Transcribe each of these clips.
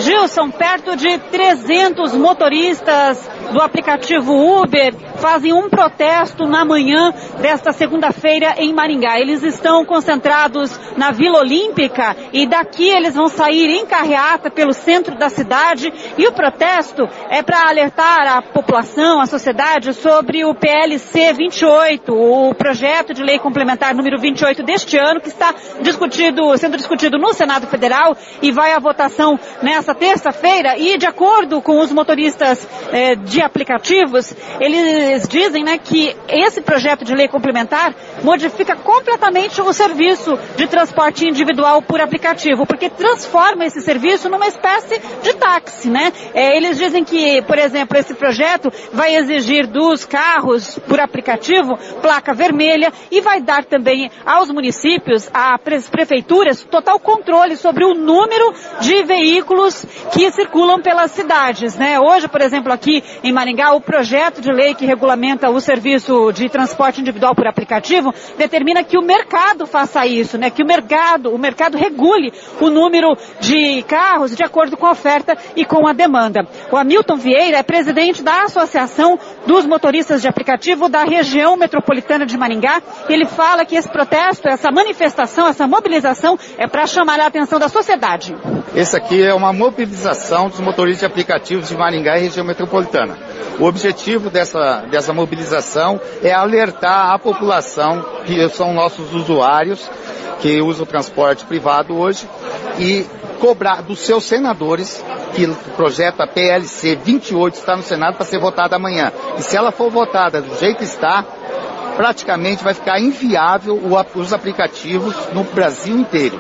Gilson, perto de 300 motoristas do aplicativo Uber fazem um protesto na manhã desta segunda-feira em Maringá. Eles estão concentrados na Vila Olímpica e daqui eles vão sair em carreata pelo centro da cidade, e o protesto é para alertar a população, a sociedade, sobre o PLC 28, o projeto de lei complementar número 28 deste ano, que está sendo discutido no Senado Federal e vai à votação nesta terça-feira. E de acordo com os motoristas de aplicativos, eles dizem, que esse projeto de lei complementar modifica completamente o serviço de transporte individual por aplicativo, porque transforma esse serviço numa espécie de táxi, Eles dizem que, por exemplo, esse projeto vai exigir dos carros por aplicativo placa vermelha e vai dar também aos municípios, às prefeituras, total controle sobre o número de veículos que circulam pelas cidades, Hoje, por exemplo, aqui em Maringá, o projeto de lei que regulamenta o serviço de transporte individual por aplicativo determina que o mercado faça isso, que o mercado regule o número de carros de acordo com a oferta e com a demanda. O Hamilton Vieira é presidente da Associação dos Motoristas de Aplicativo da região metropolitana de Maringá. Ele fala que esse protesto, essa manifestação, essa mobilização é para chamar a atenção da sociedade. Esse aqui é uma mobilização dos motoristas de aplicativos de Maringá e região metropolitana. O objetivo dessa mobilização é alertar a população, que são nossos usuários, que usam o transporte privado hoje, e cobrar dos seus senadores, que o projeto a PLC 28 está no Senado para ser votada amanhã. E se ela for votada do jeito que está, praticamente vai ficar inviável os aplicativos no Brasil inteiro.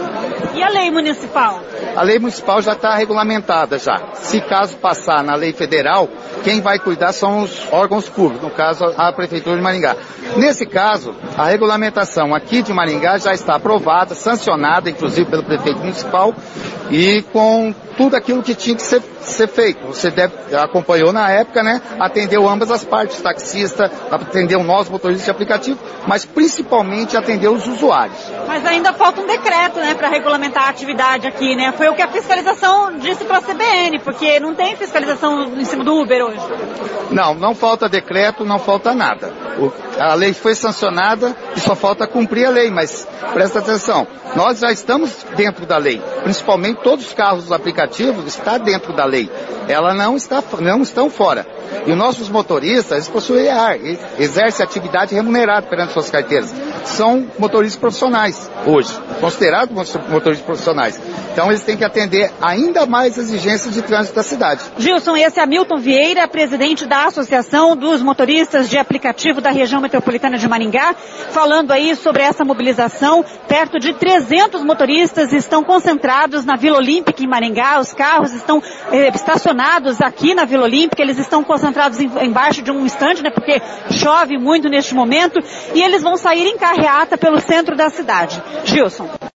E a lei municipal? A lei municipal já está regulamentada já. Se caso passar na lei federal, quem vai cuidar são os órgãos públicos, no caso a Prefeitura de Maringá. Nesse caso, a regulamentação aqui de Maringá já está aprovada, sancionada, inclusive pelo prefeito municipal, e com tudo aquilo que tinha que ser feito. Você acompanhou na época, atendeu ambas as partes, taxista, atendeu nós, motoristas de aplicativo, mas principalmente atendeu os usuários. Mas ainda falta um decreto, para regulamentar a atividade aqui, Foi o que a fiscalização disse para a CBN, porque não tem fiscalização em cima do Uber hoje. Não falta decreto, não falta nada. A lei foi sancionada e só falta cumprir a lei, mas presta atenção, nós já estamos dentro da lei, principalmente todos os carros dos aplicativos estão dentro da lei, ela não estão fora. E os nossos motoristas, eles possuem EAR, exercem atividade remunerada perante suas carteiras. São motoristas profissionais hoje, considerados motoristas profissionais. Então eles têm que atender ainda mais exigências de trânsito da cidade. Gilson, esse é Hamilton Vieira, presidente da Associação dos Motoristas de Aplicativo da região metropolitana de Maringá, falando aí sobre essa mobilização. Perto de 300 motoristas estão concentrados na Vila Olímpica em Maringá. Os carros estão estacionados aqui na Vila Olímpica, eles estão concentrados embaixo de um estande, porque chove muito neste momento, e eles vão sair em carreata pelo centro da cidade. Gilson.